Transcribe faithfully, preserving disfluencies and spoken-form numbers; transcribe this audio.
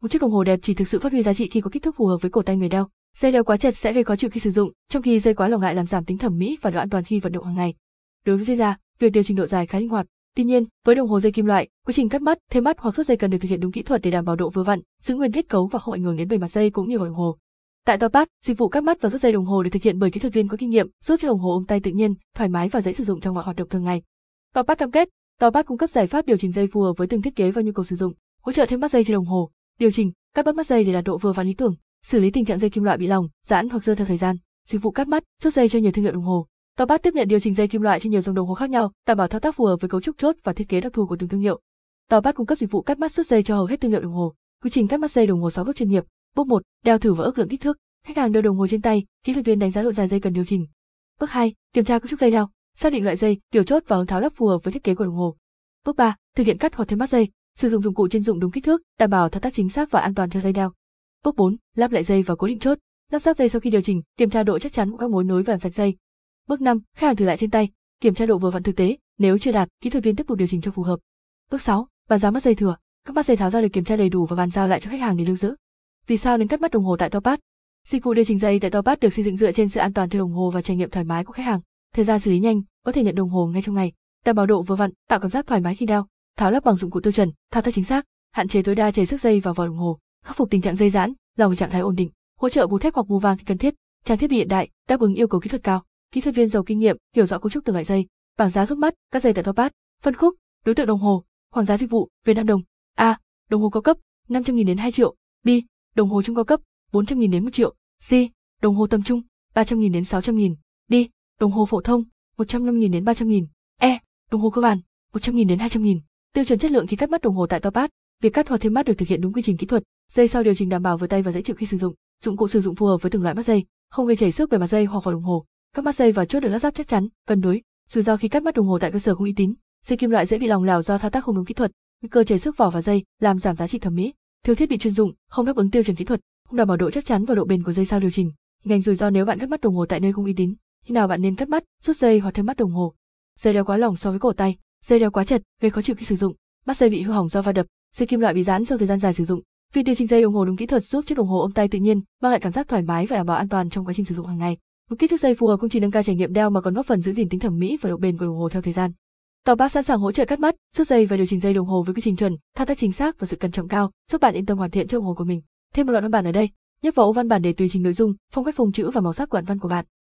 Một chiếc đồng hồ đẹp chỉ thực sự phát huy giá trị khi có kích thước phù hợp với cổ tay người đeo. Dây đeo quá chặt sẽ gây khó chịu khi sử dụng, trong khi dây quá lỏng lại làm giảm tính thẩm mỹ và độ an toàn khi vận động hàng ngày. Đối với dây da, việc điều chỉnh độ dài khá linh hoạt. Tuy nhiên, với đồng hồ dây kim loại, quá trình cắt mắt, thêm mắt hoặc rút dây cần được thực hiện đúng kỹ thuật để đảm bảo độ vừa vặn, giữ nguyên kết cấu và không ảnh hưởng đến bề mặt dây cũng như vào đồng hồ. Tại Topaz, dịch vụ cắt mắt và rút dây đồng hồ được thực hiện bởi kỹ thuật viên có kinh nghiệm, giúp cho đồng hồ ôm tay tự nhiên, thoải mái và dễ sử dụng trong mọi hoạt động thường ngày. Topaz cam kết, Topaz cung cấp giải pháp điều chỉnh dây phù hợp với từng thiết kế và nhu cầu sử dụng, hỗ trợ thêm mắt dây trên đồng hồ, điều chỉnh, cắt bắt mắt dây để đạt độ vừa vặn lý tưởng, xử lý tình trạng dây kim loại bị lỏng, giãn hoặc dơ theo thời gian. Dịch vụ cắt mắt, rút dây cho nhiều thương hiệu đồng hồ. Topaz tiếp nhận điều chỉnh dây kim loại cho nhiều dòng đồng hồ khác nhau, đảm bảo thao tác phù hợp với cấu trúc chốt và thiết kế đặc thù của từng thương hiệu. Topaz cung cấp dịch vụ cắt mắt rút dây cho hầu hết thương hiệu đồng hồ. Quy trình cắt mắt dây đồng hồ sáu bước chuyên nghiệp. Bước một, đeo thử và ước lượng kích thước. Khách hàng đeo đồng hồ trên tay, kỹ thuật viên đánh giá độ dài dây cần điều chỉnh. Bước hai, kiểm tra cấu trúc dây đeo, xác định loại dây, kiểu chốt và hướng tháo lắp phù hợp với thiết kế của đồng hồ. Bước ba, thực hiện cắt hoặc thêm mắt dây, sử dụng dụng cụ chuyên dụng đúng kích thước, đảm bảo thao tác chính xác và an toàn cho dây đeo. Bước bốn, lắp lại dây và cố định chốt, lắp ráp dây sau khi điều chỉnh, kiểm tra độ chắc chắn của các mối nối và làm sạch dây. Bước năm, khách hàng thử lại trên tay, kiểm tra độ vừa vặn thực tế, nếu chưa đạt, kỹ thuật viên tiếp tục điều chỉnh cho phù hợp. Bước sáu, bàn giao mắt dây thừa, các mắt dây tháo ra được kiểm tra đầy đủ và bàn giao lại cho khách hàng để lưu giữ. Vì sao nên cắt mắt đồng hồ tại Topaz? Dịch vụ điều chỉnh dây tại Topaz được xây dựng dựa trên sự an toàn cho đồng hồ và trải nghiệm thoải mái của khách hàng. Thời gian xử lý nhanh, có thể nhận đồng hồ ngay trong ngày, đảm bảo độ vừa vặn, tạo cảm giác thoải mái khi đeo. Tháo lắp bằng dụng cụ tiêu chuẩn, thao tác chính xác, hạn chế tối đa chảy xước dây vào vỏ đồng hồ, khắc phục tình trạng dây giãn, lòng trạng thái ổn định, hỗ trợ bù thép hoặc bù vàng khi cần thiết, trang thiết bị hiện đại, đáp ứng yêu cầu kỹ thuật cao. Kỹ thuật viên giàu kinh nghiệm, hiểu rõ cấu trúc từng loại dây. Bảng giá giúp mắt, các dây tại Topaz. Phân khúc, đối tượng đồng hồ, khoảng giá dịch vụ, Việt Nam đồng. A. Đồng hồ cao cấp, năm trăm nghìn đến hai triệu. B. Đồng hồ trung cao cấp, bốn trăm nghìn đến một triệu. C. Đồng hồ tầm trung, ba trăm nghìn đến sáu trăm nghìn. D. Đồng hồ phổ thông, một trăm năm nghìn đến ba trăm nghìn. E. Đồng hồ cơ bản, một trăm nghìn đến hai trăm nghìn. Tiêu chuẩn chất lượng khi cắt mắt đồng hồ tại Topaz. Việc cắt hoặc thêm mắt được thực hiện đúng quy trình kỹ thuật, dây sau điều chỉnh đảm bảo vừa tay và dễ chịu khi sử dụng. Dụng cụ sử dụng phù hợp với từng loại mắt dây, không gây chảy xước bề mặt dây hoặc vào đồng hồ. Các mắt dây và chốt được lắp ráp chắc chắn, cân đối. Rủi ro khi cắt mắt đồng hồ tại cơ sở không uy tín, dây kim loại dễ bị lỏng lẻo do thao tác không đúng kỹ thuật, nguy cơ chảy xước vỏ và dây, làm giảm giá trị thẩm mỹ. Thiếu thiết bị chuyên dụng, không đáp ứng tiêu chuẩn kỹ thuật, không đảm bảo độ chắc chắn và độ bền của dây sau điều chỉnh. Hình ảnh rủi ro nếu bạn cắt mắt đồng hồ tại nơi không uy tín. Khi nào bạn nên cắt mắt, rút dây hoặc thêm mắt đồng hồ? Dây đeo quá lỏng so với cổ tay, dây đeo quá chật, gây khó chịu khi sử dụng. Mắt dây bị hư hỏng do va đập, dây kim loại bị giãn sau thời gian dài sử dụng. Việc điều chỉnh dây đồng hồ đúng kỹ thuật giúp chiếc đồng hồ ôm tay tự nhiên, mang lại cảm giác thoải mái và đảm bảo an toàn trong quá trình sử dụng hàng ngày. Một kích thước dây phù hợp không chỉ nâng cao trải nghiệm đeo mà còn góp phần giữ gìn tính thẩm mỹ và độ bền của đồng hồ theo thời gian. Topaz sẵn sàng hỗ trợ cắt mắt, rút dây và điều chỉnh dây đồng hồ với quy trình chuẩn, thao tác chính xác và sự cẩn trọng cao, giúp bạn yên tâm hoàn thiện chiếc đồng hồ của mình. Thêm một đoạn văn bản ở đây, nhấp vào ô văn bản để tùy chỉnh nội dung, phong cách phông chữ và màu sắc của đoạn văn của bạn.